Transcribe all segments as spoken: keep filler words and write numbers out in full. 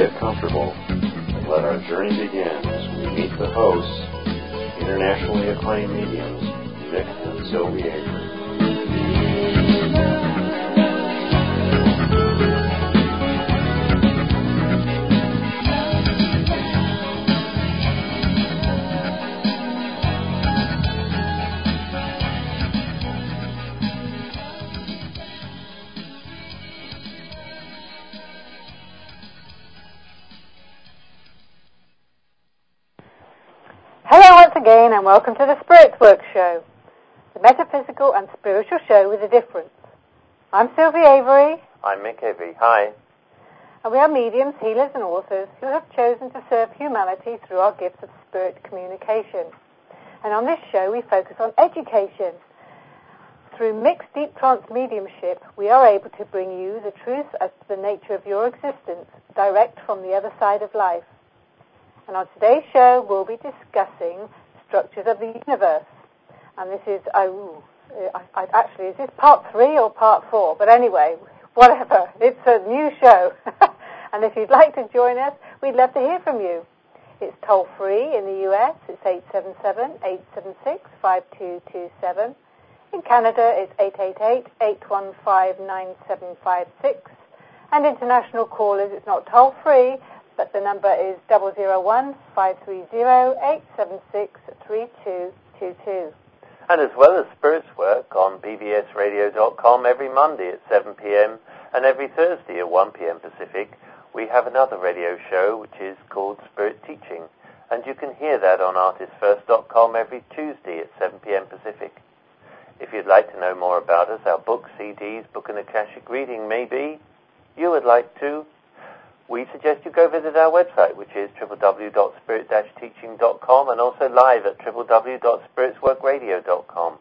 get comfortable and let our journey begin as we meet the hosts, internationally acclaimed mediums, Mick and Sylvie Avery. Hello once again and welcome to the Spirits Work Show, the metaphysical and spiritual show with a difference. I'm Sylvie Avery. I'm Mick Avery. Hi. And we are mediums, healers and authors who have chosen to serve humanity through our gifts of spirit communication. And on this show we focus on education. Through mixed deep trance mediumship, we are able to bring you the truth as to the nature of your existence, direct from the other side of life. And on today's show, we'll be discussing structures of the universe. And this is, oh, I, I, actually, is this part three or part four? But anyway, whatever. It's a new show. And if you'd like to join us, we'd love to hear from you. It's toll-free in the U S. It's eight seven seven, eight seven six, five two two seven. In Canada, it's eight eight eight, eight one five, nine seven five six. And international callers, it's not toll-free, but the number is zero zero one, five three zero, eight seven six, three two two two. And as well as Spirits Work on b b s radio dot com every Monday at seven p.m. and every Thursday at one p.m. Pacific, we have another radio show which is called Spirit Teaching, and you can hear that on artist first dot com every Tuesday at seven p.m. Pacific. If you'd like to know more about us, our books, C Ds, book and Akashic reading maybe you would like to, we suggest you go visit our website, which is w w w dot spirit dash teaching dot com, and also live at w w w dot spirits work radio dot com.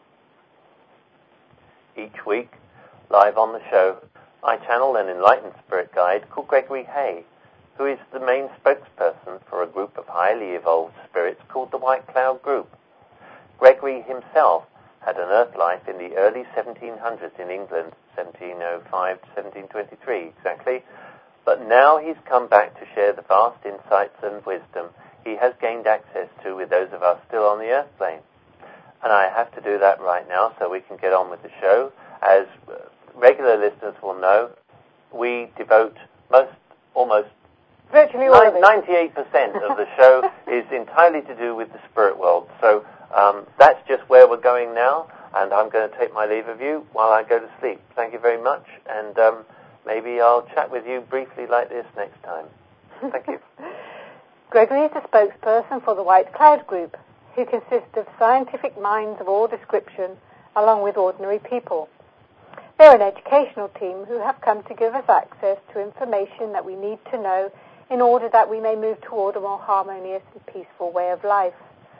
Each week, live on the show, I channel an enlightened spirit guide called Gregory Hay, who is the main spokesperson for a group of highly evolved spirits called the White Cloud Group. Gregory himself had an earth life in the early seventeen hundreds in England, seventeen oh five to seventeen twenty-three exactly, but now he's come back to share the vast insights and wisdom he has gained access to with those of us still on the earth plane. And I have to do that right now so we can get on with the show. As regular listeners will know, we devote most, almost virtually all of it. ninety-eight percent of the show is entirely to do with the spirit world. So um, that's just where we're going now, and I'm going to take my leave of you while I go to sleep. Thank you very much, and um, maybe I'll chat with you briefly like this next time. Thank you. Gregory is the spokesperson for the White Cloud Group, who consists of scientific minds of all description, along with ordinary people. They're an educational team who have come to give us access to information that we need to know in order that we may move toward a more harmonious and peaceful way of life,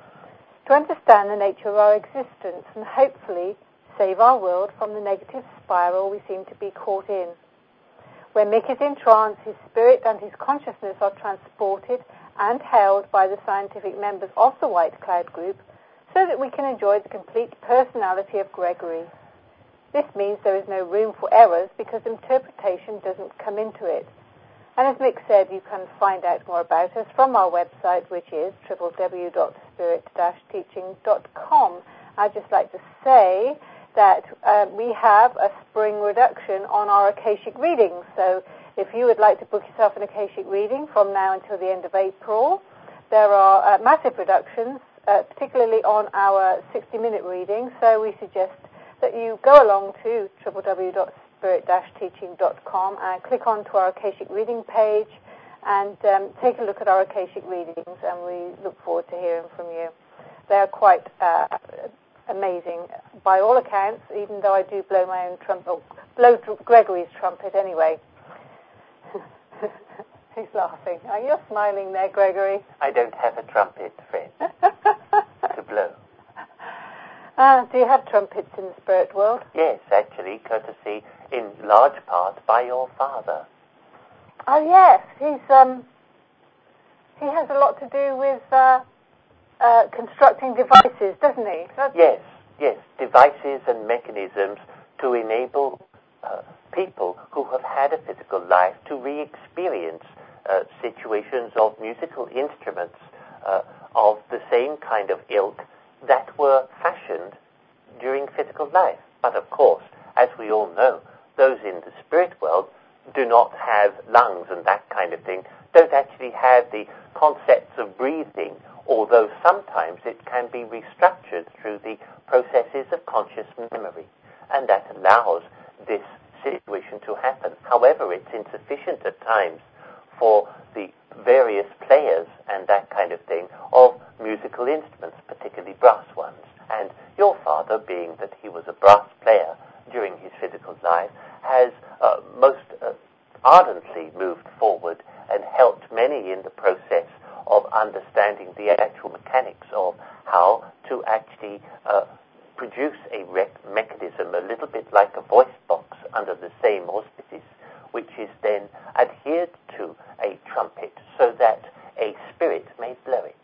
to understand the nature of our existence and hopefully save our world from the negative spiral we seem to be caught in. When Mick is in trance, his spirit and his consciousness are transported and held by the scientific members of the White Cloud Group so that we can enjoy the complete personality of Gregory. This means there is no room for errors because interpretation doesn't come into it. And as Mick said, you can find out more about us from our website, which is w w w dot spirit dash teaching dot com. I'd just like to say that uh, we have a spring reduction on our Akashic readings. So if you would like to book yourself an Akashic reading from now until the end of April, there are uh, massive reductions, uh, particularly on our sixty-minute readings. So we suggest that you go along to w w w dot spirit dash teaching dot com and click onto our Akashic reading page and um, take a look at our Akashic readings, and we look forward to hearing from you. They are quite uh, amazing by all accounts, even though I do blow my own trumpet, blow Gregory's trumpet anyway. He's laughing. Are you smiling there, Gregory? I don't have a trumpet, friend, to blow. Uh, do you have trumpets in the spirit world? Yes, actually, courtesy in large part by your father. Oh yes, he's um, he has a lot to do with uh, uh, constructing devices, doesn't he? That's yes, yes, devices and mechanisms to enable uh, people who have had a physical life to re-experience uh, situations of musical instruments uh, of the same kind of ilk that were fashioned during physical life. But of course, as we all know, those in the spirit world do not have lungs and that kind of thing, don't actually have the concepts of breathing, although sometimes it can be restructured through the processes of conscious memory, and that allows this situation to happen. However, it's insufficient at times for the various players and that kind of thing of musical instruments, particularly brass ones. And your father, being that he was a brass player during his physical life, has uh, most uh, ardently moved forward and helped many in the process of understanding the actual mechanics of how to actually uh, produce a rec- mechanism a little bit like a voice box under the same auspices, which is then adhered to a trumpet so that a spirit may blow it.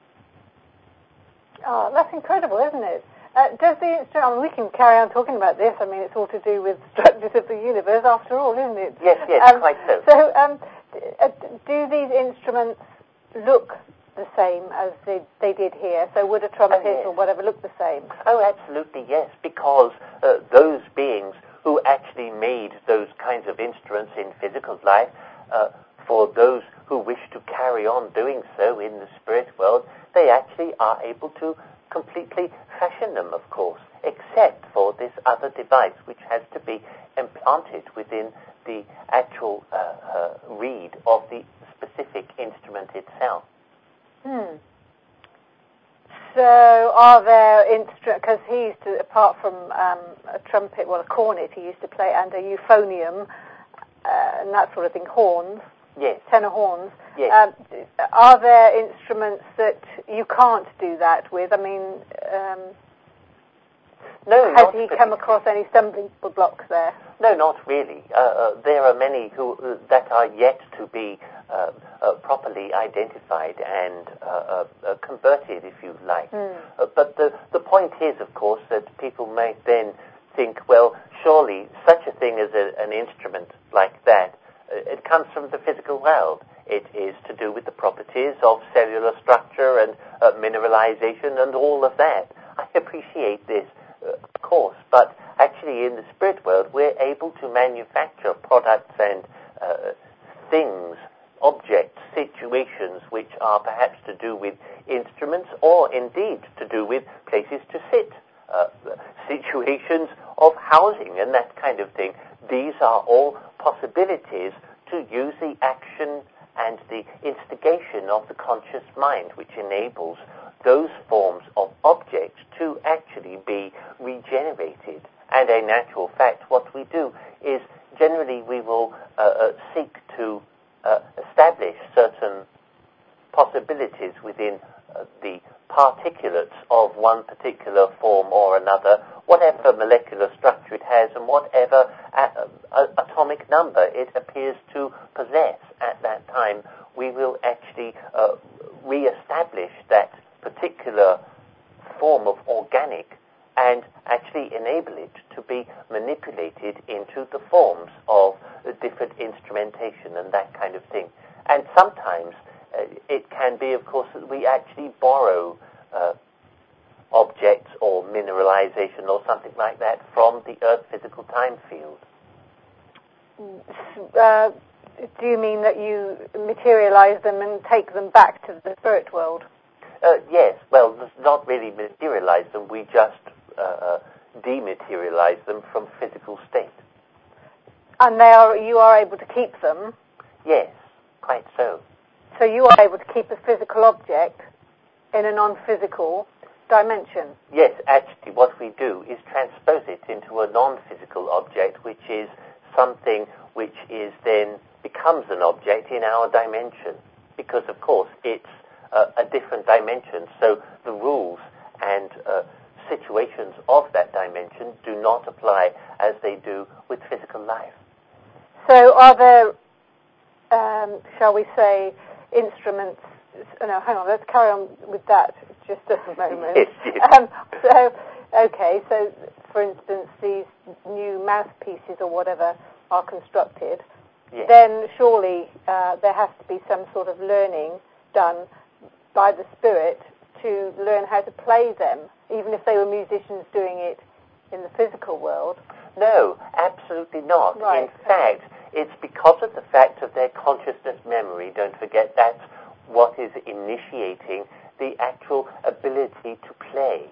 Oh, that's incredible, isn't it? Uh, does the instrument, I mean, we can carry on talking about this. I mean, it's all to do with structures of the universe after all, isn't it? Yes, yes, um, quite so. So, um, do these instruments look the same as they, they did here? So would a trumpet oh, yes. or whatever look the same? Oh, absolutely, yes, because uh, those beings who actually made those kinds of instruments in physical life, uh, for those who wish to carry on doing so in the spirit world, they actually are able to completely fashion them, of course, except for this other device, which has to be implanted within the actual uh, uh, reed of the specific instrument itself. Hmm. So are there instruments, because he used to, apart from um, a trumpet, well, a cornet he used to play, and a euphonium, uh, and that sort of thing, horns, yes. tenor horns. Yes. Um, are there instruments that you can't do that with? I mean, um, no, has he come across any stumbling blocks there? No, not really. Uh, uh, there are many who uh, that are yet to be uh, uh, properly identified and uh, uh, uh, converted, if you like. Mm. Uh, but the, the point is, of course, that people may then think, well, surely such a thing as a, an instrument like that, uh, it comes from the physical world. It is to do with the properties of cellular structure and uh, mineralization and all of that. I appreciate this, uh, of course, but actually in the spirit world we're able to manufacture products and uh, things, objects, situations which are perhaps to do with instruments or indeed to do with places to sit, uh, situations of housing and that kind of thing. These are all possibilities to use the action and the instigation of the conscious mind, which enables those forms of objects to actually be regenerated. And in actual fact, what we do is generally we will uh, uh, seek to uh, establish certain possibilities within uh, the particulates of one particular form or another, whatever molecular structure it has and whatever a- a- atomic number it appears to possess at that time, we will actually uh, re-establish that particular form of organic and actually enable it to be manipulated into the forms of uh, different instrumentation and that kind of thing. And sometimes uh, it can be, of course, that we actually borrow uh, objects or mineralization or something like that from the Earth physical time field. Uh, do you mean that you materialize them and take them back to the spirit world? Uh, yes, well, not really materialize them, we just uh, uh, dematerialize them from physical state. And they are, you are able to keep them? Yes, quite so. So you are able to keep a physical object in a non-physical dimension? Yes, actually what we do is transpose it into a non-physical object, which is something which is then becomes an object in our dimension, because of course it's uh, a different dimension, so the rules and uh, situations of that dimension do not apply as they do with physical life. So are there, um, shall we say, instruments, no, hang on, let's carry on with that just a moment. Yes, yes. Um, so, okay, so for instance, these new mouthpieces or whatever are constructed. yes. then surely uh, there has to be some sort of learning done by the spirit to learn how to play them, even if they were musicians doing it in the physical world. No, absolutely not. Right. In fact, it's because of the fact of their consciousness memory. Don't forget that's what is initiating the actual ability to play.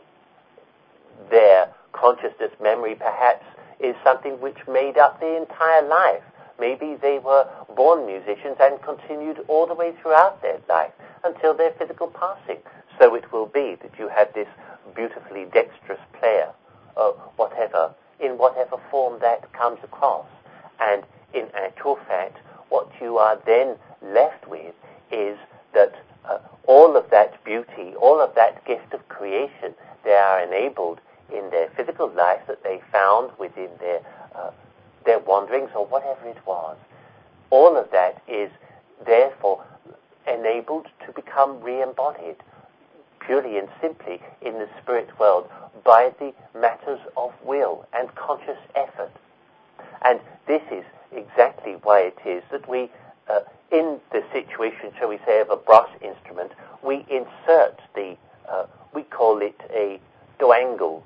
Their consciousness memory perhaps is something which made up their entire life. Maybe they were born musicians and continued all the way throughout their life until their physical passing. So it will be that you have this beautifully dexterous player, or whatever, in whatever form that comes across. And in actual fact, what you are then left with is that uh, all of that beauty, all of that gift of creation, they are enabled in their physical life that they found within their uh, their wanderings or whatever it was. All of that is therefore enabled to become re-embodied purely and simply in the spirit world by the matters of will and conscious effort. And this is exactly why it is that we, uh, in the situation, shall we say, of a brass instrument, we insert the, uh, we call it a dwangle.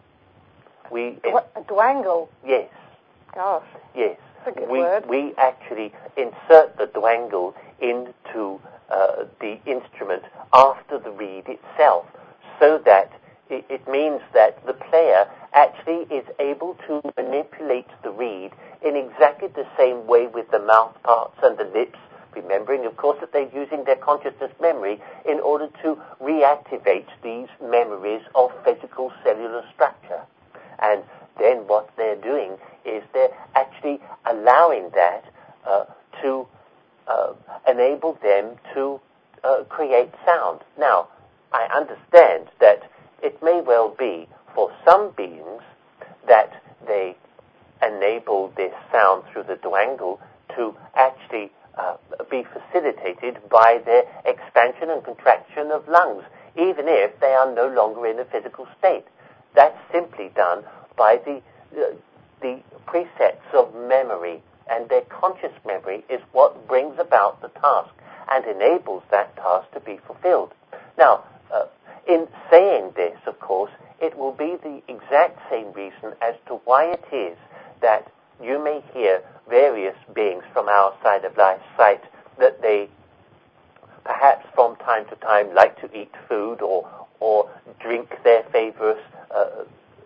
We What, a dwangle? Yes. Gosh. Yes. That's a good we, word. we actually insert the dwangle into uh, the instrument after the reed itself, so that it, it means that the player actually is able to manipulate the reed in exactly the same way with the mouth parts and the lips, remembering, of course, that they're using their consciousness memory in order to reactivate these memories of physical cellular structure. And then what they're doing is they're actually allowing that uh, to uh, enable them to uh, create sound. Now, I understand that it may well be for some beings that they enable this sound through the dwangle to actually uh, be facilitated by their expansion and contraction of lungs, even if they are no longer in a physical state. That's simply done by the uh, the precepts of memory, and their conscious memory is what brings about the task and enables that task to be fulfilled. Now, uh, in saying this, of course, it will be the exact same reason as to why it is that you may hear various beings from our side of life cite that they perhaps from time to time like to eat food or or drink their favourite uh,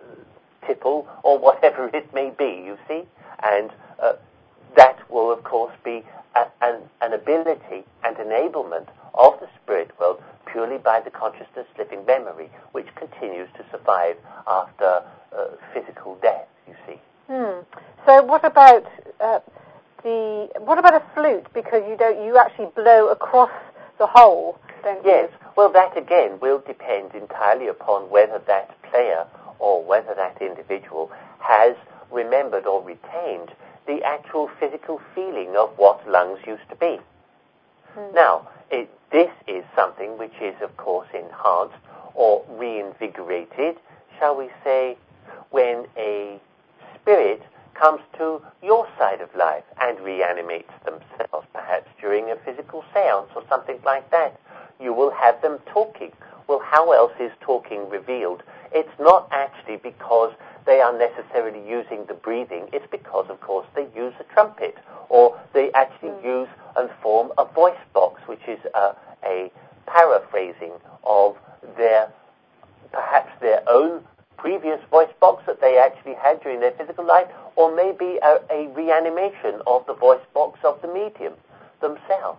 tipple or whatever it may be, you see. And uh, that will, of course, be a, an, an ability and enablement of the spirit world purely by the consciousness living memory, which continues to survive after uh, physical death, you see. Hmm. So what about uh, the what about a flute? Because you don't you actually blow across the hole, don't yes. you? Yes. Well, that again will depend entirely upon whether that player or whether that individual has remembered or retained the actual physical feeling of what lungs used to be. Hmm. Now, it, this is something which is, of course, enhanced or reinvigorated, shall we say, when a spirit comes to your side of life and reanimates themselves, perhaps during a physical seance or something like that. You will have them talking. Well, how else is talking revealed? It's not actually because they are necessarily using the breathing. It's because, of course, they use a trumpet, or they actually mm. use and form a voice box, which is a, a paraphrasing of their, perhaps their own previous voice box that they actually had during their physical life, or maybe a, a reanimation of the voice box of the medium themselves.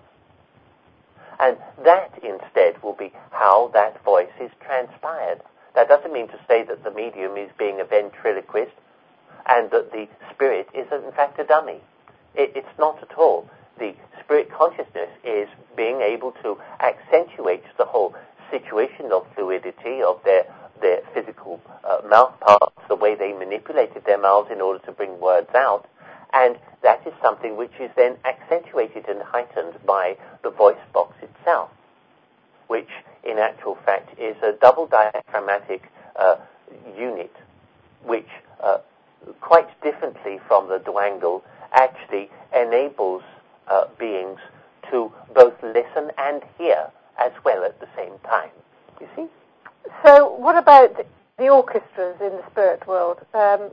And that, instead, will be how that voice is transpired. That doesn't mean to say that the medium is being a ventriloquist and that the spirit is, in fact, a dummy. It, it's not at all. The spirit consciousness is being able to accentuate the whole situation of fluidity of their, their physical uh, mouth parts, the way they manipulated their mouths in order to bring words out. And that is something which is then accentuated and heightened by the voice box itself, which in actual fact is a double diaphragmatic uh, unit, which uh, quite differently from the dwangle actually enables uh, beings to both listen and hear as well at the same time. You see? So what about the orchestras in the spirit world? Um,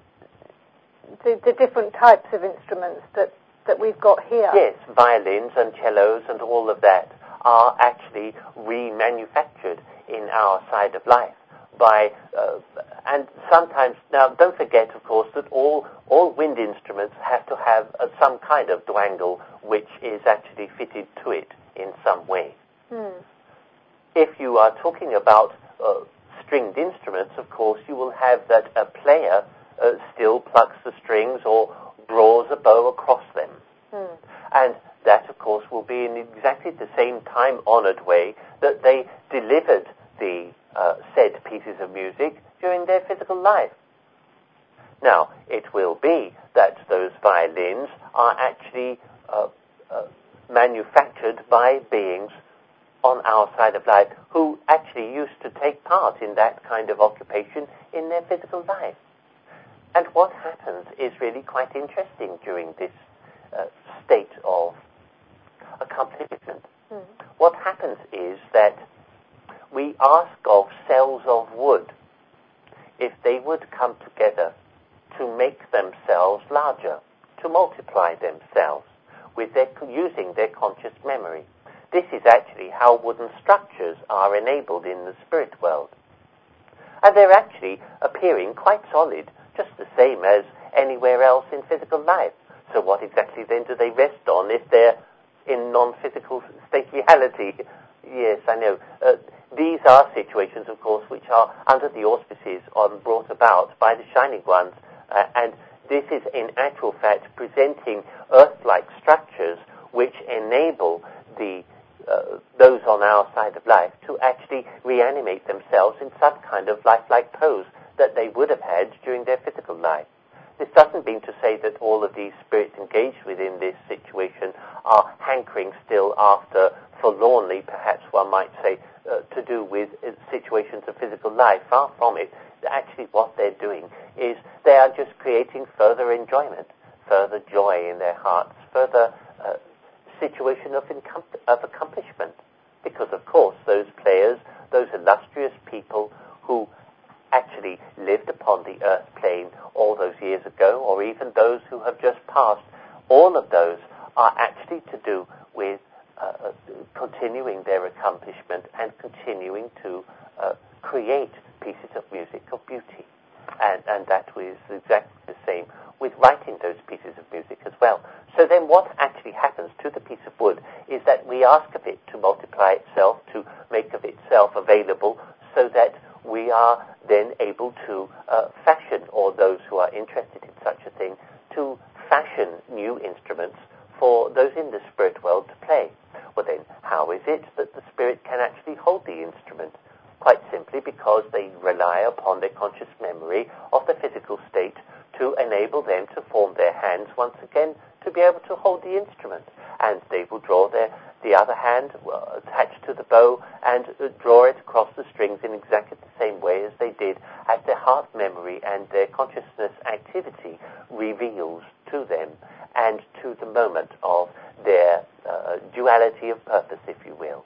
the, the different types of instruments that, that we've got here? Yes, violins and cellos and all of that are actually remanufactured in our side of life by, uh, and sometimes, now don't forget, of course, that all, all wind instruments have to have uh, some kind of dwangle which is actually fitted to it in some way. Hmm. If you are talking about uh, stringed instruments, of course, you will have that a player uh, still plucks the strings or draws a bow across them. Hmm. And that, of course, will be in exactly the same time-honored way that they delivered the uh, said pieces of music during their physical life. Now, it will be that those violins are actually uh, uh, manufactured by beings on our side of life who actually used to take part in that kind of occupation in their physical life. And what happens is really quite interesting during this uh, state of accomplishment. Mm. What happens is that we ask of cells of wood if they would come together to make themselves larger, to multiply themselves with their, using their conscious memory. This is actually how wooden structures are enabled in the spirit world. And they're actually appearing quite solid, just the same as anywhere else in physical life. So what exactly then do they rest on if they're in non-physical state reality? Yes, I know. Uh, these are situations, of course, which are under the auspices on, brought about by the Shining Ones, uh, and this is in actual fact presenting Earth-like structures which enable the uh, those on our side of life to actually reanimate themselves in some kind of lifelike pose that they would have had during their physical life. This doesn't mean to say that all of these spirits engaged within this situation are hankering still after, forlornly, perhaps one might say, uh, to do with uh, situations of physical life. Far from it. Actually, what they're doing is they are just creating further enjoyment, further joy in their hearts, further uh, situation of, incom- of accomplishment. Because, of course, those players, those illustrious people who actually lived upon the earth plane all those years ago, or even those who have just passed, all of those are actually to do with uh, continuing their accomplishment and continuing to uh, create pieces of music of beauty. And, and that was exactly the same with writing those pieces of music as well. So then what actually happens to the piece of wood is that we ask of it to multiply itself, to make of itself available, so that we are then able to uh, fashion, or those who are interested in such a thing, to fashion new instruments for those in the spirit world to play. Well then, how is it that the spirit can actually hold the instrument? Quite simply because they rely upon their conscious memory of the physical state to enable them to form their hands once again to be able to hold the instrument. And they will draw their the other hand uh, attached to the bow and uh, draw it across the strings in exactly the same way as they did as their heart memory and their consciousness activity reveals to them and to the moment of their uh, duality of purpose, if you will.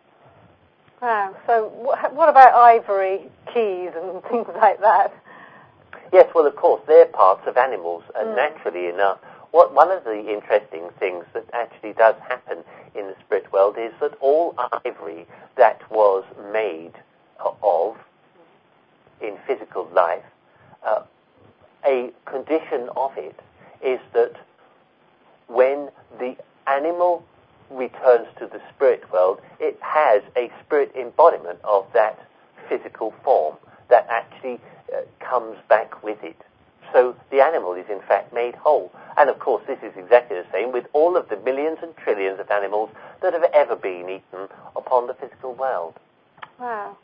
Wow. So wh- what about ivory keys and things like that? Yes, well, of course, they're parts of animals, and Mm. naturally enough, what one of the interesting things that actually does happen in the spirit world is that all ivory that was made of in physical life, uh, a condition of it is that when the animal returns to the spirit world, it has a spirit embodiment of that physical form that actually uh, comes back with it. So the animal is in fact made whole. And of course this is exactly the same with all of the millions and trillions of animals that have ever been eaten upon the physical world. Wow.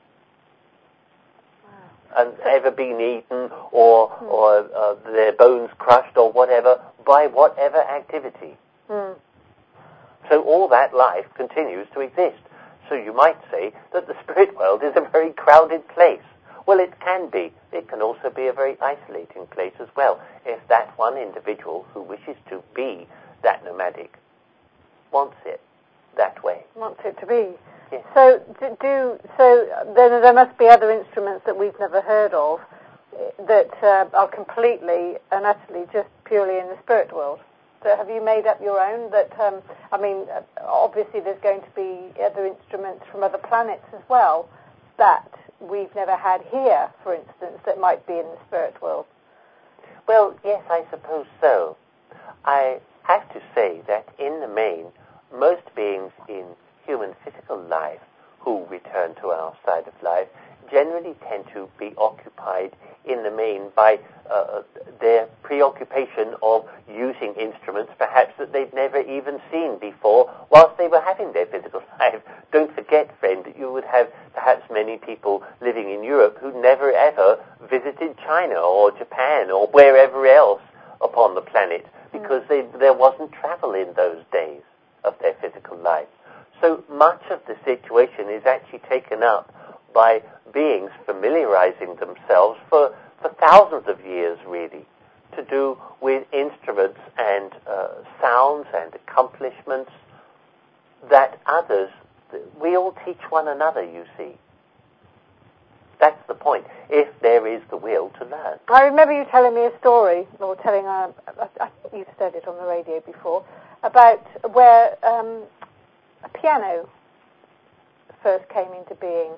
And ever been eaten or, hmm. or uh, their bones crushed or whatever by whatever activity. Hmm. So all that life continues to exist. So you might say that the spirit world is a very crowded place. Well, it can be. It can also be a very isolating place as well, if that one individual who wishes to be that nomadic wants it that way. Wants it to be. Yes. So do, do so. Then there must be other instruments that we've never heard of that uh, are completely and utterly just purely in the spirit world. So have you made up your own? That um, I mean, obviously there's going to be other instruments from other planets as well that we've never had here, for instance, that might be in the spirit world. Well, yes, I suppose so. I have to say that in the main, most beings in human physical life who return to our side of life generally tend to be occupied in the main by uh, their preoccupation of using instruments perhaps that they've never even seen before whilst they were having their physical life. Don't forget, friend, that you would have perhaps many people living in Europe who never ever visited China or Japan or wherever else upon the planet because they, there wasn't travel in those days of their physical life. So much of the situation is actually taken up by beings familiarizing themselves for, for thousands of years, really, to do with instruments and uh, sounds and accomplishments that others, we all teach one another, you see. That's the point, if there is the will to learn. I remember you telling me a story, or telling, uh, I think you've said it on the radio before, about where um, a piano first came into being.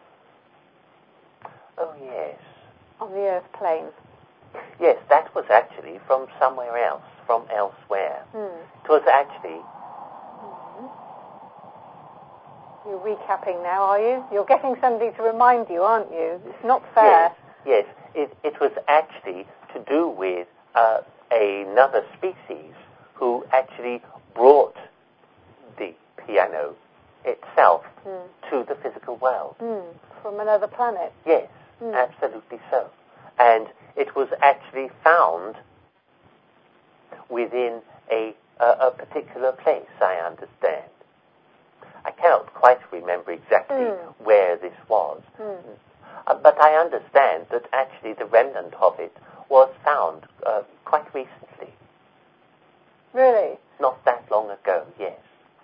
Oh, yes. On the earth plane. Yes, that was actually from somewhere else, from elsewhere. Hmm. It was actually... Mm-hmm. You're recapping now, are you? You're getting somebody to remind you, aren't you? It's not fair. Yes, yes. It, it was actually to do with uh, another species who actually brought the piano itself mm. to the physical world. Mm. From another planet? Yes, mm. absolutely so. And it was actually found within a, a, a particular place, I understand. I cannot quite remember exactly mm. where this was. Mm. Uh, but I understand that actually the remnant of it was found uh, quite recently. Really? Not that long ago, yes.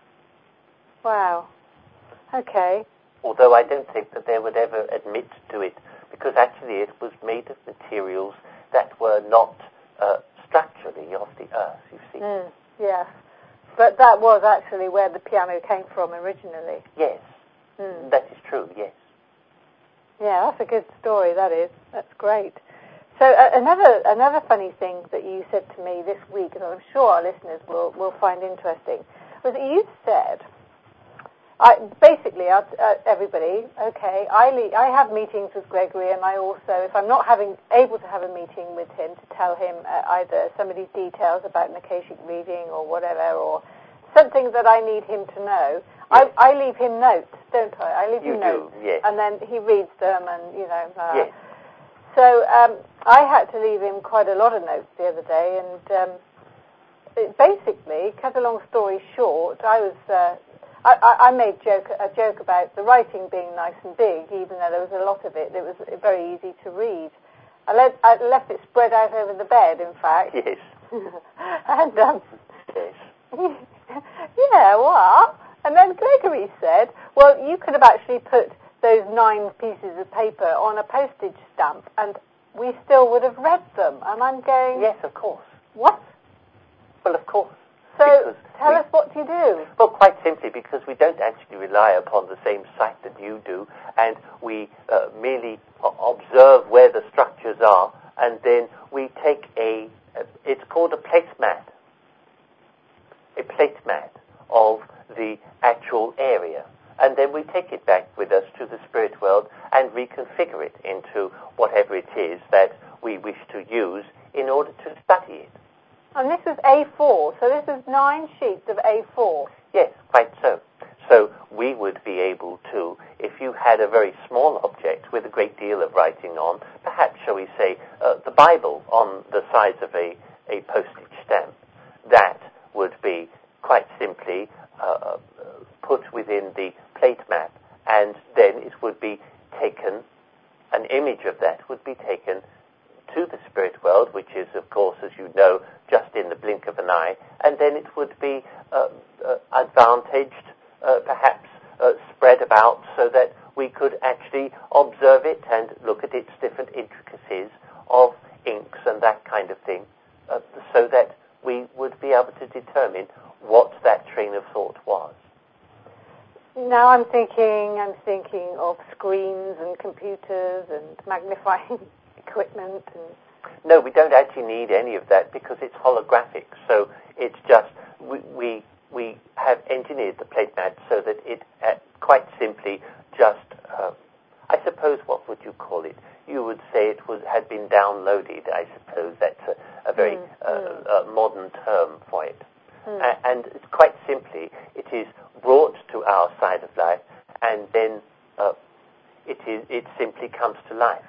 Wow. Okay. Although I don't think that they would ever admit to it, because actually it was made of materials that were not uh, structurally of the earth, you see. Mm. Yeah. But that was actually where the piano came from originally. Yes. Mm. That is true, yes. Yeah, that's a good story, that is. That's great. So uh, another another funny thing that you said to me this week, and I'm sure our listeners will, will find interesting, was that you said, I, basically, uh, everybody, okay, I, le- I have meetings with Gregory, and I also, if I'm not having able to have a meeting with him to tell him uh, either some of these details about an Akashic reading or whatever, or something that I need him to know, I, I leave him notes, don't I? I leave you him do, notes, yes. and then he reads them, and, you know. Uh, yes. So um, I had to leave him quite a lot of notes the other day, and um, it basically, cut a long story short, I was... Uh, I, I made joke, a joke about the writing being nice and big, even though there was a lot of it. It was very easy to read. I, let, I left it spread out over the bed, in fact. Yes. and, um... Yes. yeah, what? And then Gregory said, well, you could have actually put those nine pieces of paper on a postage stamp, and we still would have read them. And I'm going... Yes, of course. What? Well, of course. So, tell we, us what you do. Well, quite simply, because we don't actually rely upon the same sight that you do, and we uh, merely observe where the structures are, and then we take a, a it's called a placemat, a placemat of the actual area. And then we take it back with us to the spirit world and reconfigure it into whatever it is that we wish to use in order to study it. And this is A four, so this is nine sheets of A four. Yes, quite so. So we would be able to, if you had a very small object with a great deal of writing on, perhaps, shall we say, uh, the Bible on the size of a, a postage stamp, that would be quite simply uh, put within the plate map, and then it would be taken, an image of that would be taken to the spirit world, which is, of course, as you know, just in the blink of an eye, and then it would be uh, uh, advantaged, uh, perhaps uh, spread about so that we could actually observe it and look at its different intricacies of inks and that kind of thing, uh, so that we would be able to determine what that train of thought was. Now I'm thinking, I'm thinking of screens and computers and magnifying equipment. And no, we don't actually need any of that because it's holographic. So it's just we we, we have engineered the plate mat so that it uh, quite simply just, uh, I suppose, what would you call it? You would say it was had been downloaded. I suppose that's a, a very mm, uh, mm. Uh, modern term for it. Mm. A- and quite simply, it is brought to our side of life, and then uh, it is it simply comes to life.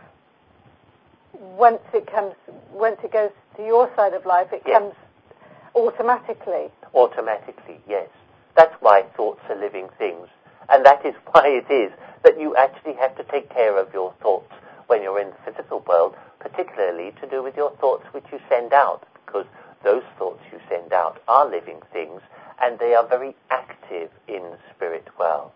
Once it comes, once it goes to your side of life, it yes. comes automatically. Automatically, yes. That's why thoughts are living things, and that is why it is that you actually have to take care of your thoughts when you're in the physical world, particularly to do with your thoughts which you send out, because those thoughts you send out are living things, and they are very active in the spirit world.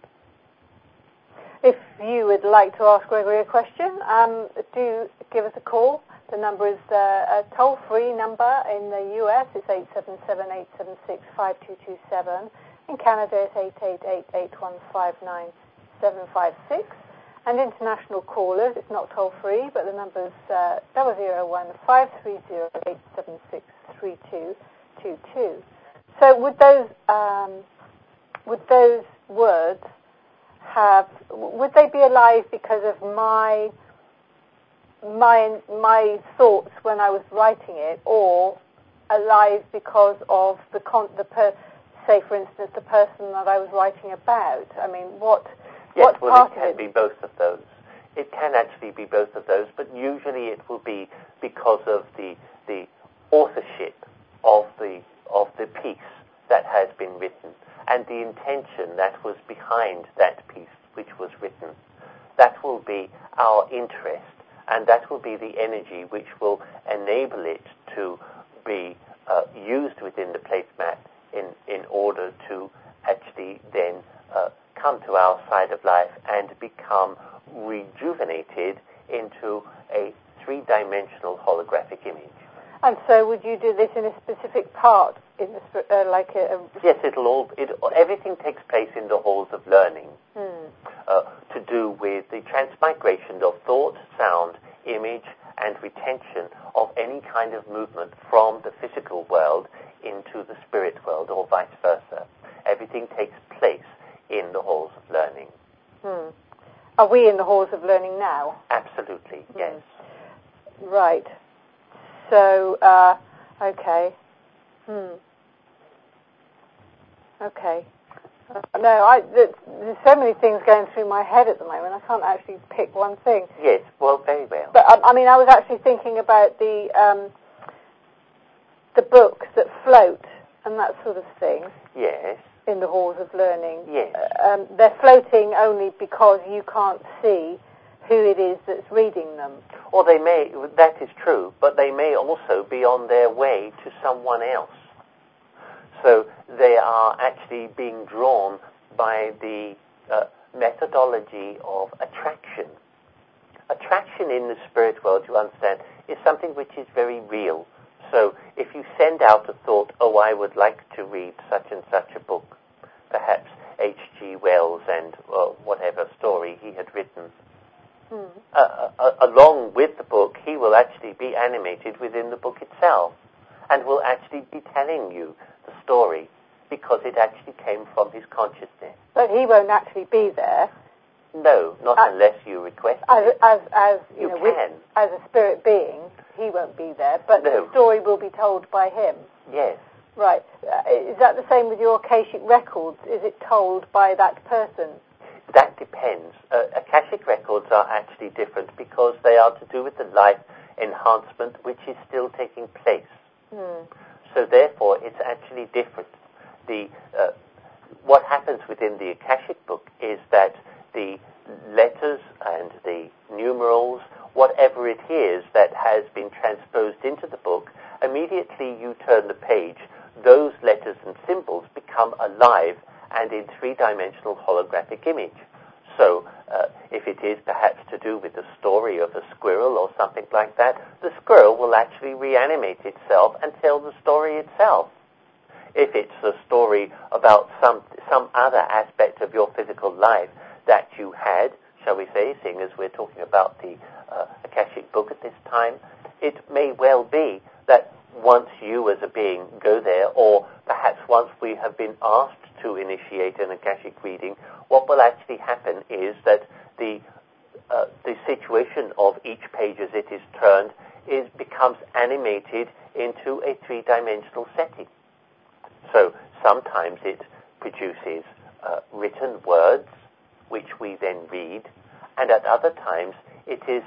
If you would like to ask Gregory a question, um, do give us a call. The number is uh, a toll-free number in the U S. It's eight seven seven, eight seven six, five two two seven. In Canada, it's eight eight eight, eight one five nine, seven five six. And international callers, it's not toll-free, but the number is uh, zero zero one, five three zero, eight seven six, three two two two. So would those um, would those words have, would they be alive because of my my my thoughts when I was writing it, or alive because of the con- the per- say for instance the person that I was writing about? I mean, what yes, what well, part it can of it? be both of those. It can actually be both of those, but usually it will be because of the the authorship of the of the piece that has been written and the intention that was behind that piece which was written. That will be our interest, and that will be the energy which will enable it to be uh, used within the placemat in, in order to actually then uh, come to our side of life and become rejuvenated into a three-dimensional holographic image. And so, would you do this in a specific part, in the uh, like a, a yes, it'll all. It, everything takes place in the halls of learning, hmm. uh, to do with the transmigration of thought, sound, image, and retention of any kind of movement from the physical world into the spirit world, or vice versa. Everything takes place in the halls of learning. Hmm. Are we in the halls of learning now? Absolutely, yes. Hmm. Right. So, uh, okay. Hmm. Okay. Uh, no, I, th- there's so many things going through my head at the moment, I can't actually pick one thing. Yes, well, very well. But, um, I mean, I was actually thinking about the um, the books that float and that sort of thing. Yes. In the halls of learning. Yes. Uh, um, they're floating only because you can't see who it is that's reading them. Or they may, that is true, but they may also be on their way to someone else. So they are actually being drawn by the uh, methodology of attraction. Attraction in the spirit world, you understand, is something which is very real. So if you send out a thought, oh, I would like to read such and such a book, perhaps H G Wells and uh, whatever story he had written, Hmm. Uh, uh, along with the book, he will actually be animated within the book itself and will actually be telling you the story because it actually came from his consciousness. But he won't actually be there. No, not as, unless you request as, it. As, as, you, you know, can. With, as a spirit being, he won't be there, but no. the story will be told by him. Yes. Right. Uh, is that the same with your Akashic records? Is it told by that person? That depends. Uh, Akashic records are actually different because they are to do with the life enhancement which is still taking place. Hmm. So therefore, it's actually different. The uh, what happens within the Akashic book is that the letters and the numerals, whatever it is that has been you turn the page, those letters and symbols become alive and in three-dimensional holographic image. So uh, if it is perhaps to do with the story of a squirrel or something like that, the squirrel will actually reanimate itself and tell the story itself. If it's a story about some some other aspect of your physical life that you had, shall we say, seeing as we're talking about the uh, Akashic book at this time, it may well be that once you as a being go there, or perhaps once we have been asked to initiate an Akashic reading, what will actually happen is that the uh, the situation of each page as it is turned is becomes animated into a three-dimensional setting. So sometimes it produces uh, written words, which we then read, and at other times it is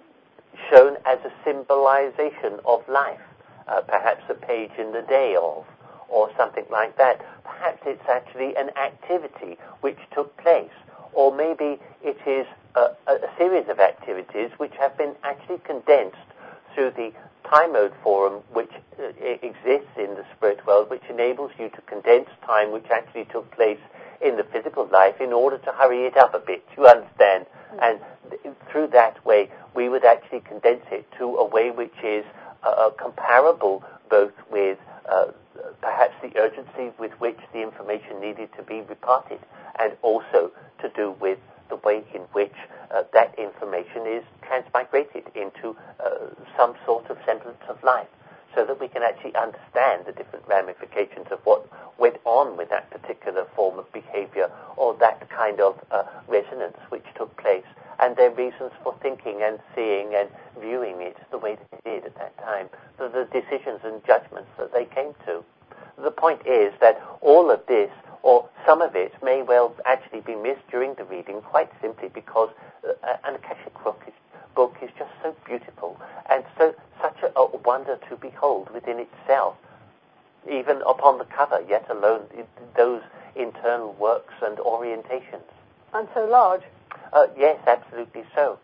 shown as a symbolization of life, uh, perhaps a page in the day of, or something like that. Perhaps it's actually an activity which took place, or maybe it is a, a series of activities which have been actually condensed through the time mode forum which uh, exists in the spirit world, which enables you to condense time which actually took place in the physical life in order to hurry it up a bit, you understand? Mm-hmm. And th- through that way, we would actually condense it to a way which is uh, comparable both with uh, perhaps the urgency with which the information needed to be reparted, and also to do with the way in which uh, that information is transmigrated into uh, some sort of semblance of life, so that we can actually understand the different ramifications of what went on with that particular form of behavior, or that kind of uh, resonance which took place, and their reasons for thinking and seeing and viewing it the way they did at that time, the, the decisions and judgments that they came to. The point is that all of this, or some of it, may well actually be missed during the reading, quite simply because uh, an Akashic book is, book is just so beautiful and so such a, a wonder to behold within itself, even upon the cover, yet alone it, those internal works and orientations. And so large. Uh, yes, absolutely so.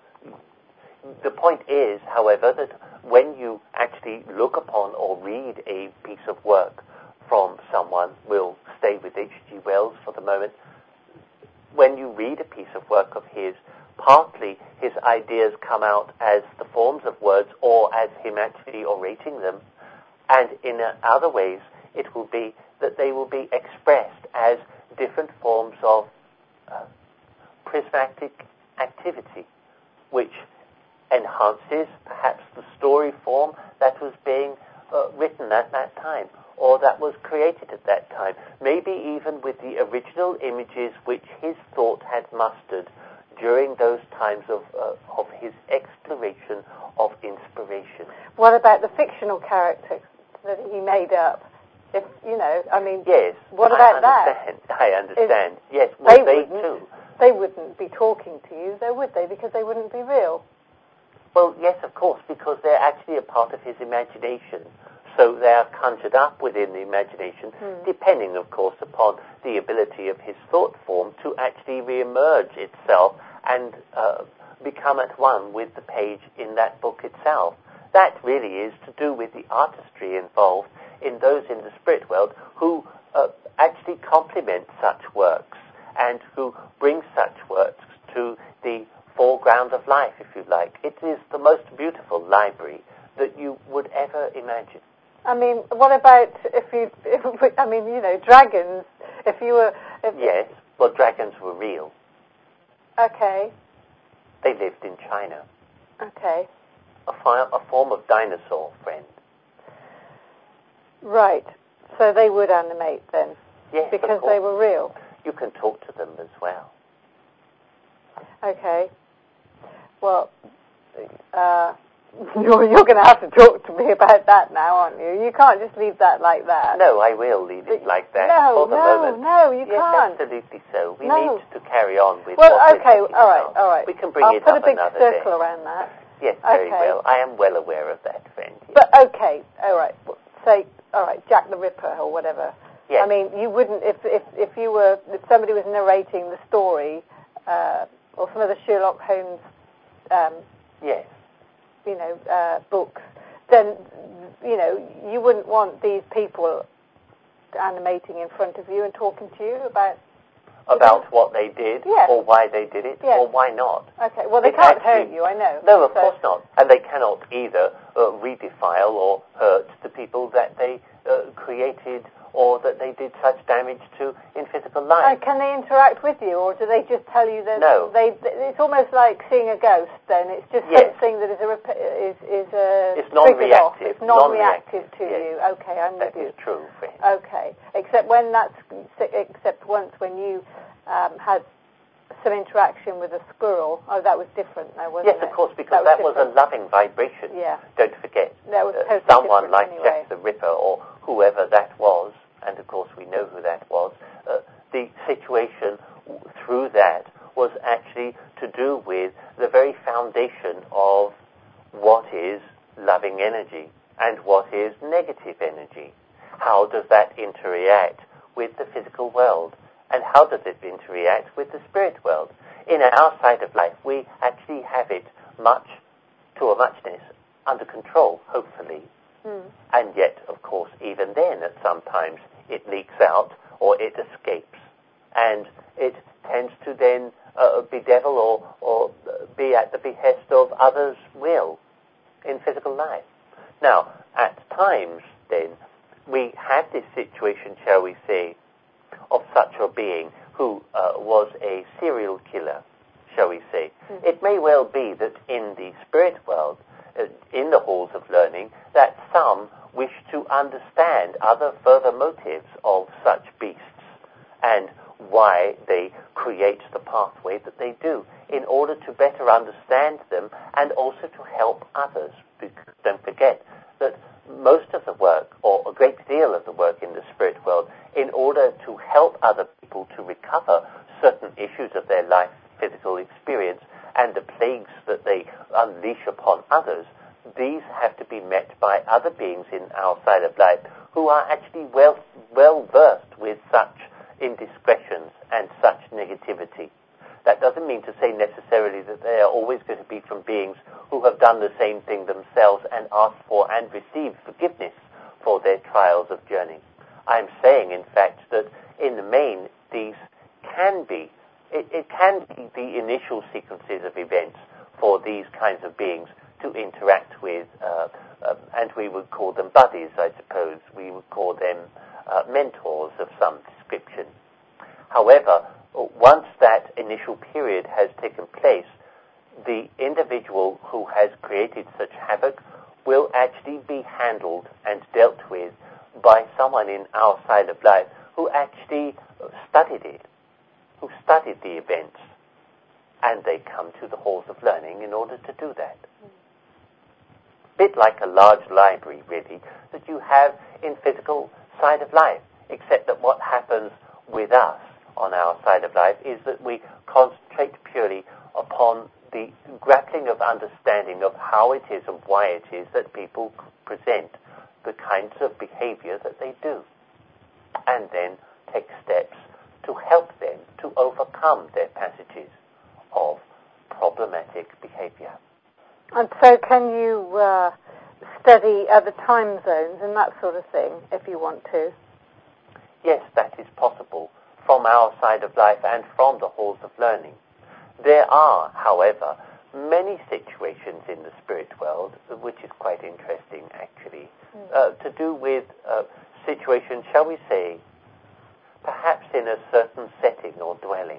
The point is, however, that when you actually look upon or read a piece of work from someone, we'll stay with H G Wells for the moment, when you read a piece of work of his, partly his ideas come out as the forms of words or as him actually orating them, and in uh, other ways it will be that they will be expressed as different forms of uh, prismatic activity, which enhances perhaps the story form that was being uh, written at that time, or that was created at that time, maybe even with the original images which his thought had mustered during those times of uh, of his exploration of inspiration. What about the fictional characters that he made up? If you know, I mean, yes. What about I understand. that? I understand. If yes. Well, they, they wouldn't, too. They wouldn't be talking to you, though, would they? Because they wouldn't be real. Well, yes, of course, because they're actually a part of his imagination. So they are conjured up within the imagination, mm. depending, of course, upon the ability of his thought form to actually re-emerge itself and uh, become at one with the page in that book itself. That really is to do with the artistry involved in those in the spirit world who uh, actually complement such works and who bring such works to the foreground of life, if you like. It is the most beautiful library that you would ever imagine. I mean, what about if you, if, I mean, you know, dragons, if you were... If yes, well, dragons were real. Okay. They lived in China. Okay. A, fi- a form of dinosaur friend. Right. So they would animate then? Yes, because they were real? You can talk to them as well. Okay. Well, uh... You're, you're going to have to talk to me about that now, aren't you? You can't just leave that like that. No, I will leave it like that no, for the no, moment. No, you yes, can't. absolutely so. We no. need to carry on with well, what okay, we're talking all right, about. all right. We can bring I'll it put up a big another circle day. around that. Yes, very okay. well. I am well aware of that, friend. Yes. But, okay, all right. Say, all right, Jack the Ripper or whatever. Yes. I mean, you wouldn't, if if, if you were, if somebody was narrating the story, uh, or some of the Sherlock Holmes, um, yes. you know, uh, books, then, you know, you wouldn't want these people animating in front of you and talking to you about... About what they did, yes. or why they did it, yes. or why not. Okay, well, they it can't actually, hurt you, I know. No, of so. course not. And they cannot either uh, redefile or hurt the people that they uh, created or that they did such damage to in physical life. And can they interact with you, or do they just tell you that... No. They, it's almost like seeing a ghost, then. It's just yes. something that is a... Rep- is, is a it's non-reactive. It's non-reactive, non-reactive to yes. you. Okay, I'm that with you. That is true, friend. Okay. Except when that's... Except once when you um, had some interaction with a squirrel. Oh, that was different, though, wasn't yes, it? Yes, of course, because that, that was, was a loving vibration. Yeah. Don't forget. That was totally uh, someone like anyway. Jack the Ripper or whoever that was, and of course we know who that was, uh, the situation through that was actually to do with the very foundation of what is loving energy and what is negative energy. How does that interact with the physical world? And how does it interact with the spirit world? In our side of life, we actually have it much, to a muchness, under control, hopefully. Mm. And yet, of course, even then, at some times, it leaks out or it escapes. And it tends to then uh, bedevil or, or be at the behest of others' will in physical life. Now, at times, then, we have this situation, shall we say, of such a being who uh, was a serial killer, shall we say. Mm-hmm. It may well be that in the spirit world, uh, in the halls of learning, that some wish to understand other further motives of such beasts and why they create the pathway that they do in order to better understand them and also to help others. Because don't forget that most of the work, or a great deal of the work in the spirit world, in order to help other people to recover certain issues of their life, physical experience, and the plagues that they unleash upon others, these have to be met by other beings in our side of life who are actually well, well versed with such indiscretions and such negativity. That doesn't mean to say necessarily that they are always going to be from beings who have done the same thing themselves and asked for and received forgiveness for their trials of journey. I'm saying, in fact, that in the main, these can be, it, it can be the initial sequences of events for these kinds of beings to interact with, uh, uh, and we would call them buddies, I suppose. We would call them uh, mentors of some description. However, once that initial period has taken place, the individual who has created such havoc will actually be handled and dealt with by someone in our side of life who actually studied it, who studied the events, and they come to the halls of learning in order to do that. A bit like a large library, really, that you have in physical side of life, except that what happens with us on our side of life is that we concentrate purely upon the grappling of understanding of how it is and why it is that people present the kinds of behavior that they do, and then take steps to help them to overcome their passages of problematic behavior. And so can you uh, study other time zones and that sort of thing if you want to? Yes, that is possible from our side of life and from the halls of learning. There are, however, many situations in the spirit world, which is quite interesting actually, mm. uh, to do with uh, situations, shall we say, perhaps in a certain setting or dwelling,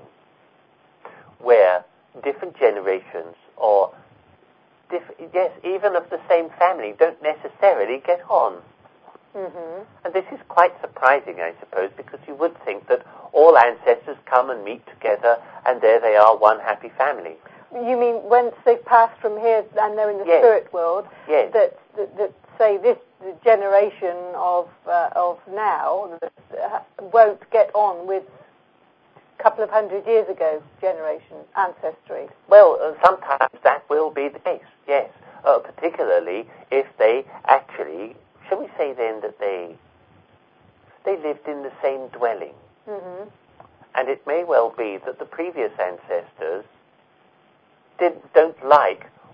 where different generations or, diff- yes, even of the same family don't necessarily get on. Mm-hmm. And this is quite surprising, I suppose, because you would think that all ancestors come and meet together and there they are, one happy family. You mean once they've passed from here and they're in the yes. spirit world, yes. that, that, that say this generation of uh, of now that, uh, won't get on with a couple of hundred years ago generation ancestry? Well, uh, sometimes that will be the case, yes, uh, particularly if they actually... Shall we say then that they they lived in the same dwelling? Mm-hmm. And it may well be that the previous ancestors did, don't like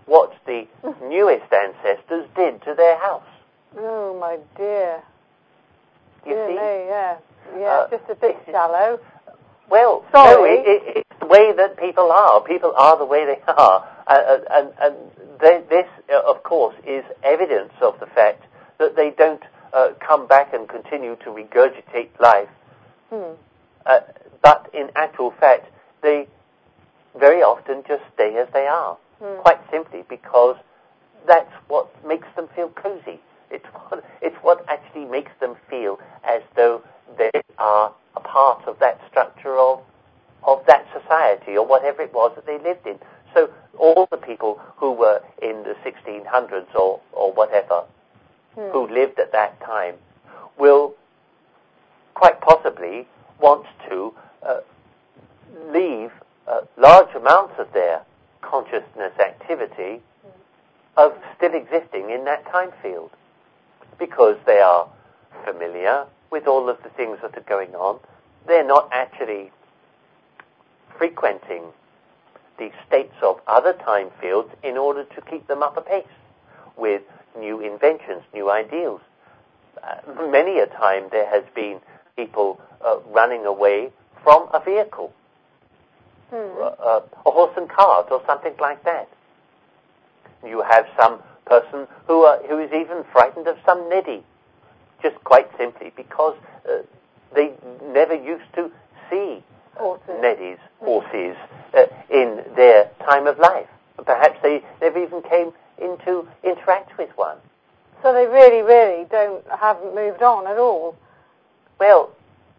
what the newest ancestors did to their house. Oh, my dear. You dear see? Me, yeah. Yeah, Uh, just a bit shallow. Well, Sorry. no, it, it, it's the way that people are. People are the way they are. Uh, and and they, this, uh, of course, is evidence of the fact that they don't uh, come back and continue to regurgitate life. Hmm. Uh, but in actual fact, they very often just stay as they are, Hmm. quite simply because that's what makes them feel cozy. It's what, it's what actually makes them feel as though they are a part of that structure of of that society or whatever it was that they lived in. So all the people who were in the sixteen hundreds or, or whatever, Hmm. who lived at that time, will quite possibly want to uh, leave uh, large amounts of their consciousness activity of still existing in that time field, because they are familiar with all of the things that are going on. They're not actually frequenting the states of other time fields in order to keep them up a pace with new inventions, new ideals. Uh, many a time there has been people uh, running away from a vehicle, Hmm. uh, a horse and cart or something like that. You have some person who uh, who is even frightened of some neddy, just quite simply because uh, they never used to see Horses. neddies, horses, uh, in their time of life. Perhaps they never even came into interact with one. So they really, really don't haven't moved on at all. Well,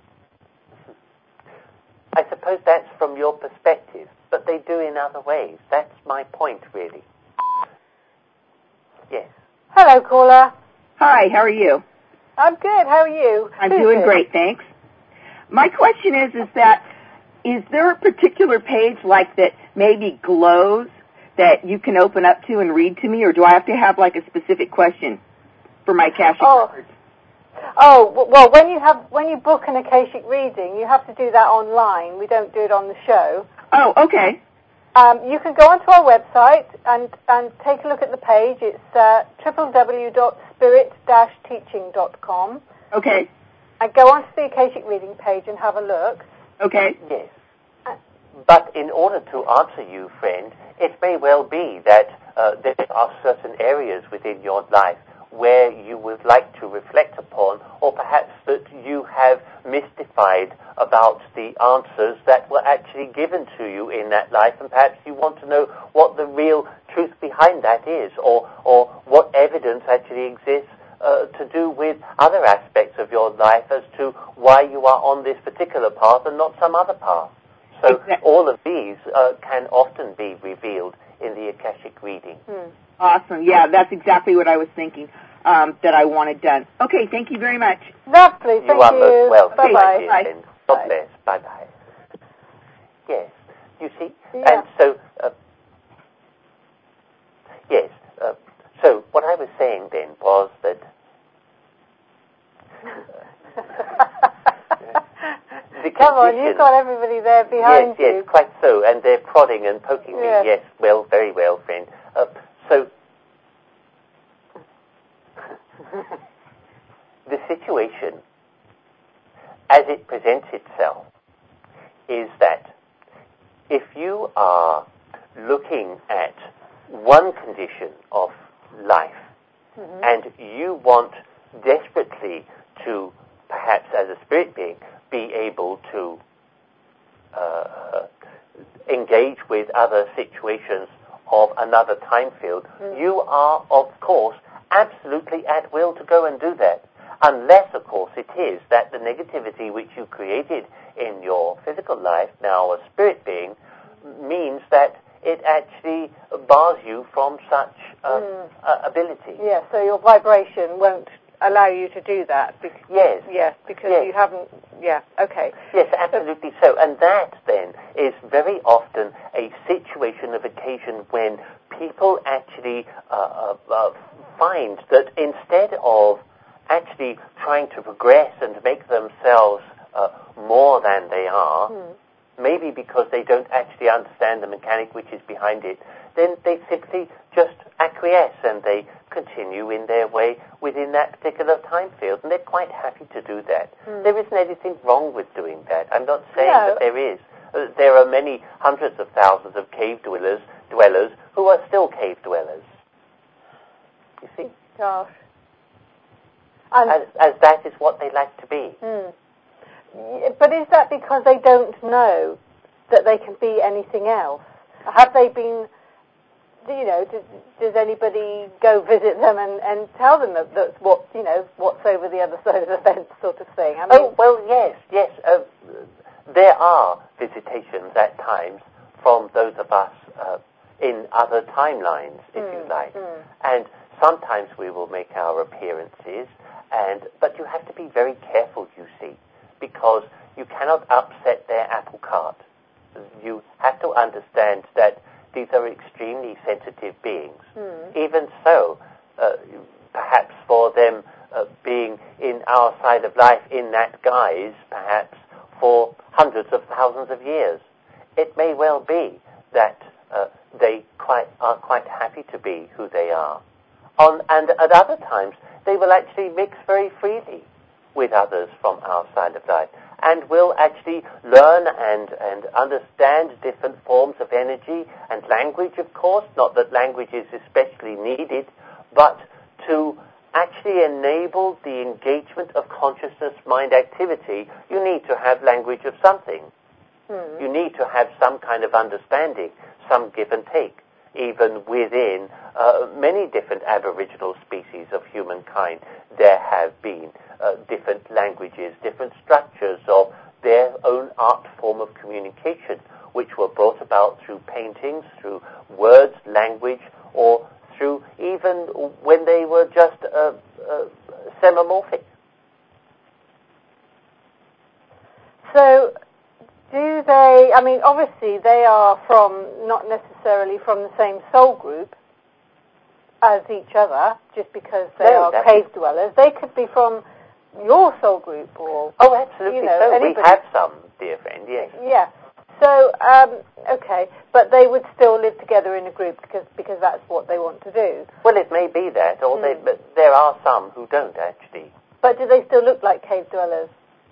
I suppose that's from your perspective, but they do in other ways. That's my point, really. Yes. Hello, caller. Hi, how are you? I'm good. How are you? I'm Who's doing this? great, thanks. My question is, is that, is there a particular page like that maybe glows that you can open up to and read to me, or do I have to have like a specific question for my Akashic Oh. records? Oh, w- well, when you have when you book an Akashic reading, you have to do that online. We don't do it on the show. Oh, okay. Um, you can go onto our website and, and take a look at the page. It's uh, w w w dot spirit dash teaching dot com. Okay. And go onto the Akashic reading page and have a look. Okay. Yes. But in order to answer you, friend, it may well be that uh, there are certain areas within your life where you would like to reflect upon, or perhaps that you have mystified about the answers that were actually given to you in that life, and perhaps you want to know what the real truth behind that is, or, or what evidence actually exists uh, to do with other aspects of your life as to why you are on this particular path and not some other path. So Exactly. all of these uh, can often be revealed in the Akashic reading. Hmm. Awesome. Yeah, that's exactly what I was thinking um, that I wanted done. Okay, thank you very much. Lovely. You Thank are you. most welcome, Bye-bye. my dear Bye. friend. God Bye. bless. Bye-bye. Yes. You see? Yeah. And so, uh, yes. Uh, so what I was saying then was that the Come on, condition- you've got everybody there behind yes, you. Yes, quite so. And they're prodding and poking Yes. me. Yes, well, very well, friend. Uh, so, the situation, as it presents itself, is that if you are looking at one condition of life, Mm-hmm. and you want desperately to, perhaps as a spirit being, be able to uh, engage with other situations of another time field, Mm. you are, of course, absolutely at will to go and do that. Unless, of course, it is that the negativity which you created in your physical life, now a spirit being, means that it actually bars you from such um, Mm. uh, ability. Yeah, so your vibration won't allow you to do that. Bec- Yes. Yes, because Yes. you haven't... Yeah, okay. Yes, absolutely so. And that, then, is very often a situation of occasion when people actually uh, uh, uh, find that instead of actually trying to progress and make themselves uh, more than they are, Hmm. maybe because they don't actually understand the mechanic which is behind it, then they simply just acquiesce and they continue in their way within that particular time field, and they're quite happy to do that. Mm. There isn't anything wrong with doing that. I'm not saying no. that there is. Uh, there are many hundreds of thousands of cave dwellers, dwellers who are still cave dwellers. You see? Gosh. As, as that is what they like to be. Mm. But is that because they don't know that they can be anything else? Have they been, you know, does, does anybody go visit them and, and tell them that that's what, you know, what's over the other side of the fence sort of thing? I mean, oh, well, yes, yes. Uh, there are visitations at times from those of us uh, in other timelines, if mm, you like. Mm. And sometimes we will make our appearances, and but you have to be very careful, you see, because you cannot upset their apple cart. You have to understand that these are extremely sensitive beings. Mm. Even so, uh, perhaps for them uh, being in our side of life in that guise, perhaps for hundreds of thousands of years, it may well be that uh, they quite are quite happy to be who they are. On, and at other times, they will actually mix very freely with others from our side of life, and will actually learn and, and understand different forms of energy and language, of course, not that language is especially needed, but to actually enable the engagement of consciousness mind activity, you need to have language of something. Mm. You need to have some kind of understanding, some give and take. Even within uh, many different aboriginal species of humankind, there have been uh, different languages, different structures of their own art form of communication, which were brought about through paintings, through words, language, or through even when they were just uh, uh, semimorphic. So, do they, I mean, obviously they are from, not necessarily from the same soul group as each other, just because they no, are cave dwellers. They could be from your soul group or... Oh, absolutely you know, so. anybody. We have some, dear friend, yes. Yeah. So, um, okay, but they would still live together in a group because because that's what they want to do. Well, it may be that, or mm. they, but there are some who don't, actually. But do they still look like cave dwellers,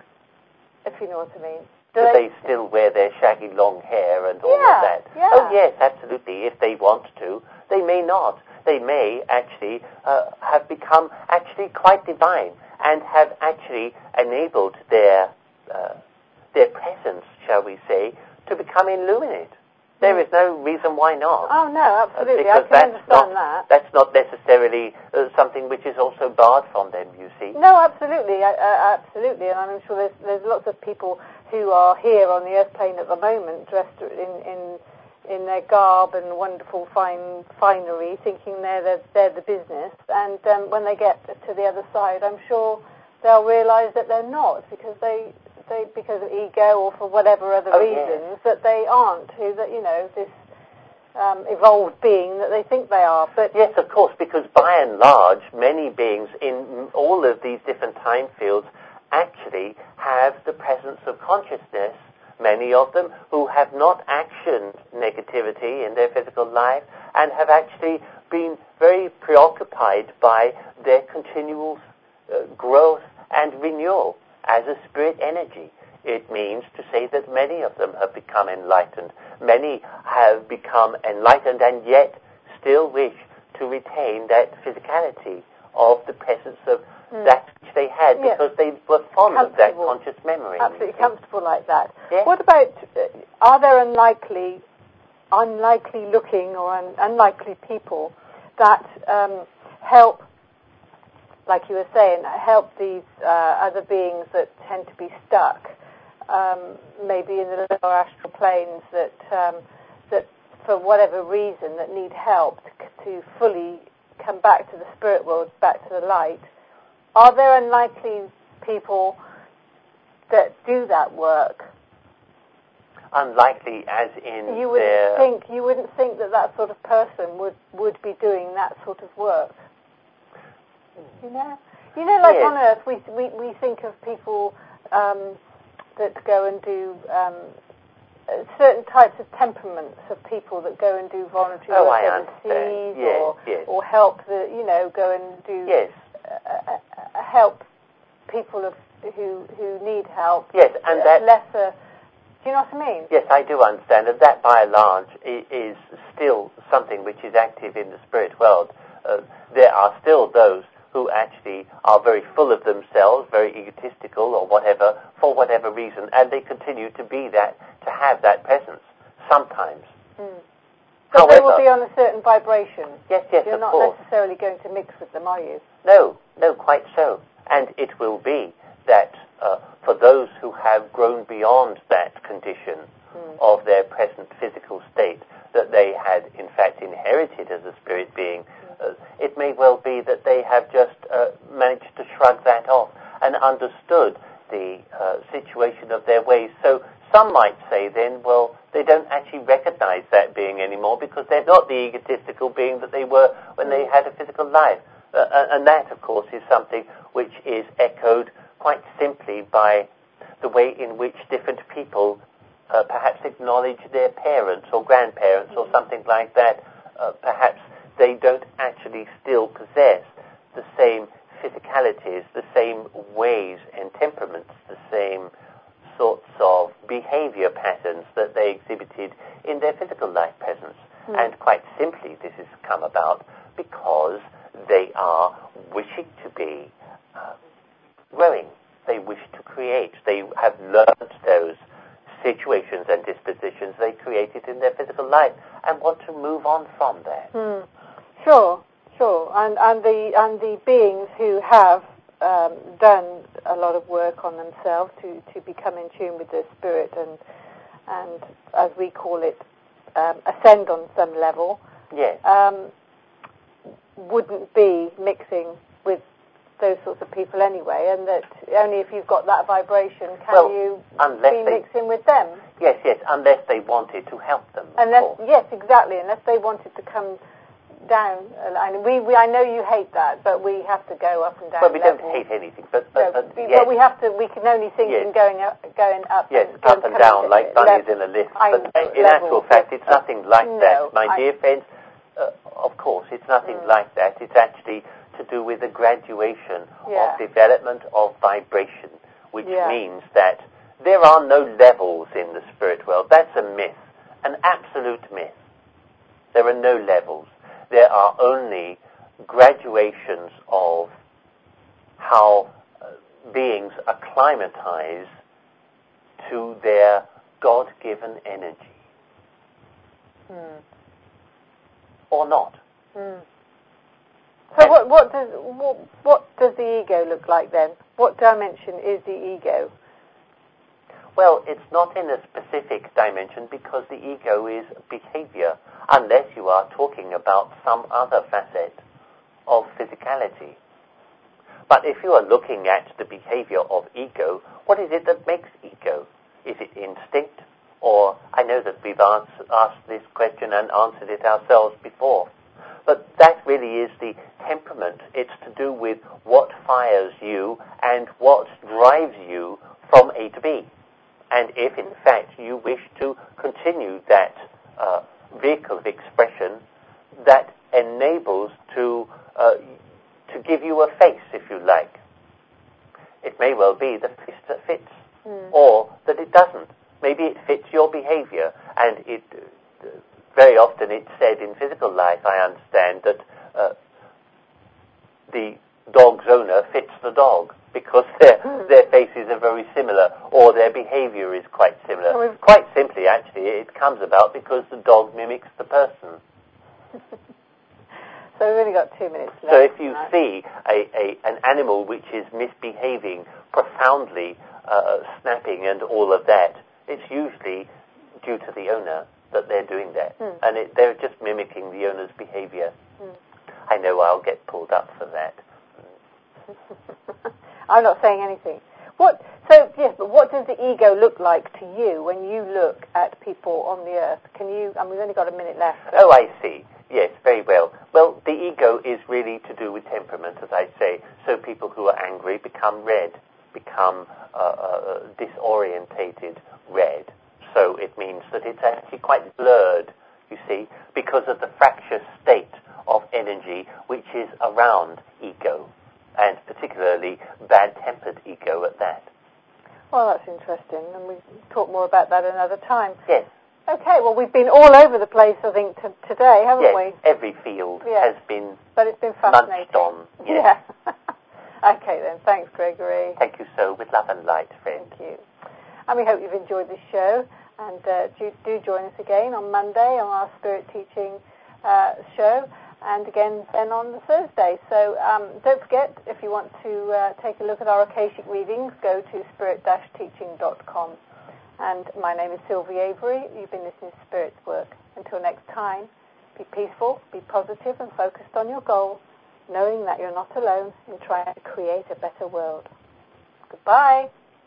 if you know what I mean? Do, do they, they still wear their shaggy long hair and all yeah, of that? Yeah. Oh, yes, absolutely. If they want to. They may not. They may actually uh, have become actually quite divine and have actually enabled their uh, their presence, shall we say, to become illuminate. There mm. is no reason why not. Oh, no, absolutely. Uh, I can that's understand not, that. That's not necessarily uh, something which is also barred from them, you see. No, absolutely. Uh, absolutely. And I'm sure there's, there's lots of people who are here on the earth plane at the moment dressed in, in in their garb and wonderful fine finery, thinking they're the, they're the business. And um, when they get to the other side, I'm sure they'll realise that they're not, because they, they because of ego or for whatever other oh, reasons, yes. that they aren't who, that, you know, this um, evolved being that they think they are. But yes, of course, because by and large, many beings in all of these different time fields actually have the presence of consciousness, many of them who have not actioned negativity in their physical life and have actually been very preoccupied by their continual uh, growth and renewal as a spirit energy. It means to say that many of them have become enlightened. Many have become enlightened and yet still wish to retain that physicality of the presence of mm. that which they had, yes. because they were fond of that conscious memory. Absolutely comfortable like that. Yes. What about, uh, are there unlikely, unlikely looking or un- unlikely people that um, help, like you were saying, help these uh, other beings that tend to be stuck, um, maybe in the lower astral planes, that um, that for whatever reason that need help to, to fully come back to the spirit world, back to the light? Are there unlikely people that do that work? Unlikely, as in you wouldn't their... think you wouldn't think that that sort of person would, would be doing that sort of work. You know, you know, like yes. on Earth, we we we think of people um, that go and do um, uh, certain types of temperaments of people that go and do voluntary oh, work I overseas, yes, or yes. or help the you know go and do yes. uh, uh, help people of, who who need help. Yes, and uh, that lesser. Do you know what I mean? Yes, I do understand, and that by and large is still something which is active in the spirit world. Uh, there are still those who actually are very full of themselves, very egotistical or whatever, for whatever reason, and they continue to be that, to have that presence, sometimes. Mm. But However, they will be on a certain vibration. Yes, yes, You're of not course. necessarily going to mix with them, are you? No, no, quite so. And it will be that uh, for those who have grown beyond that condition mm. of their present physical state that they had, in fact, inherited as a spirit being, uh, it may well be that they have just uh, managed to shrug that off and understood the uh, situation of their ways. So some might say then, well, they don't actually recognize that being anymore because they're not the egotistical being that they were when they had a physical life. Uh, and that, of course, is something which is echoed quite simply by the way in which different people uh, perhaps acknowledge their parents or grandparents or something like that. Uh, perhaps they don't actually still possess the same physicalities, the same ways and temperaments, the same sorts of behavior patterns that they exhibited in their physical life presence. Mm. And quite simply, this has come about because they are wishing to be uh, growing. They wish to create. They have learned those situations and dispositions they created in their physical life and want to move on from that. Mm. Sure, sure. And, and the and the beings who have um, done a lot of work on themselves to, to become in tune with their spirit and and as we call it, um, ascend on some level. Yes. Um, wouldn't be mixing with those sorts of people anyway, and that only if you've got that vibration can well, you be they, mixing with them. Yes, yes, unless they wanted to help them. Unless, yes, exactly, unless they wanted to come down. And we, we, I know you hate that, but we have to go up and down. Well, we levels. don't hate anything, but but, no, but, but yes. we have to. We can only think yes. in going up, going up. Yes, and up and down like bunnies in a lift. But in actual fact, it's nothing like no, that, my I, dear friends. Uh, of course, it's nothing mm. like that. It's actually to do with the graduation yeah. of development of vibration, which yeah. means that there are no levels in the spirit world. That's a myth, an absolute myth. There are no levels. There are only graduations of how uh, beings acclimatize to their God-given energy. Mm. Or not. Mm. So what, what does what, what does the ego look like then? What dimension is the ego? Well, it's not in a specific dimension because the ego is behavior, unless you are talking about some other facet of physicality. But if you are looking at the behavior of ego, what is it that makes ego? Is it instinct? Or, I know that we've asked, asked this question and answered it ourselves before, but that really is the temperament. It's to do with what fires you and what drives you from A to B. And if, in fact, you wish to continue that uh, vehicle of expression, that enables to uh, to give you a face, if you like. It may well be the face that fits, mm. or that it doesn't. Maybe it fits your behavior, and it uh, very often it's said in physical life, I understand, that uh, the dog's owner fits the dog because their their faces are very similar, or their behavior is quite similar. Oh, quite simply, actually, it comes about because the dog mimics the person. So we've only got two minutes left. So if you tonight. see a, a an animal which is misbehaving profoundly, uh, snapping and all of that, it's usually due to the owner that they're doing that. Mm. And it, they're just mimicking the owner's behavior. Mm. I know I'll get pulled up for that. I'm not saying anything. What? So, yes, but what does the ego look like to you when you look at people on the earth? Can you, and we've only got a minute left. So. Oh, I see. Yes, very well. Well, the ego is really to do with temperament, as I say. So people who are angry become red, become uh, uh, disorientated red. so it means that it's actually quite blurred, you see, because of the fractious state of energy which is around ego, and particularly bad-tempered ego at that. Well, that's interesting, and we'll talk more about that another time. Yes. Okay, well, we've been all over the place, I think, t- today, haven't yes, we? Every field yes. has been But it's been fascinating. munched on. Yes. Yeah. Okay, then. Thanks, Gregory. Thank you so, with love and light, friend. Thank you. And we hope you've enjoyed this show, and uh, do, do join us again on Monday on our Spirit Teaching uh, show, and again then on the Thursday. So um, don't forget, if you want to uh, take a look at our Akashic readings, go to spirit dash teaching dot com. And my name is Sylvie Avery. You've been listening to Spirit's Work. Until next time, be peaceful, be positive, and focused on your goal, knowing that you're not alone in trying to create a better world. Goodbye.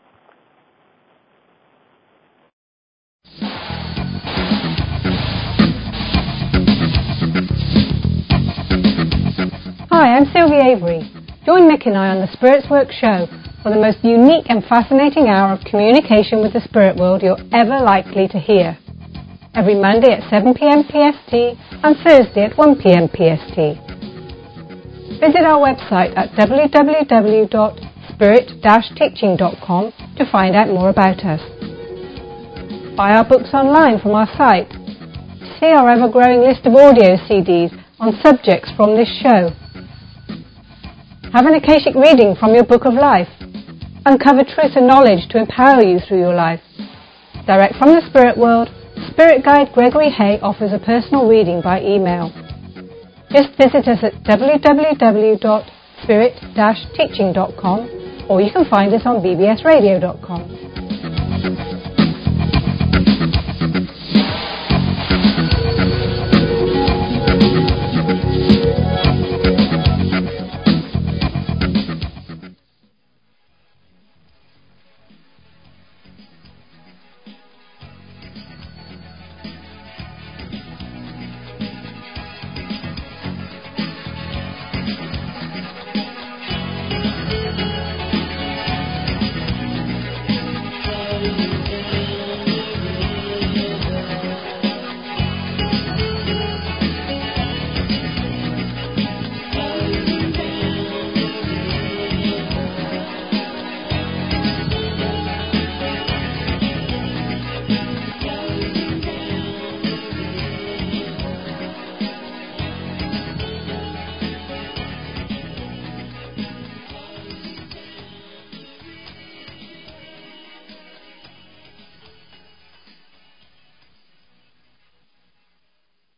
Hi, I'm Sylvie Avery. Join Mick and I on the Spirit's Work show for the most unique and fascinating hour of communication with the spirit world you're ever likely to hear. Every Monday at seven p.m. P S T and Thursday at one p.m. P S T. Visit our website at w w w dot spirit dash teaching dot com to find out more about us. Buy our books online from our site. See our ever-growing list of audio C Ds on subjects from this show. Have an Akashic reading from your Book of Life. Uncover truth and knowledge to empower you through your life. Direct from the spirit world, Spirit Guide Gregory Hay offers a personal reading by email. Just visit us at w w w dot spirit dash teaching dot com, or you can find us on b b s radio dot com.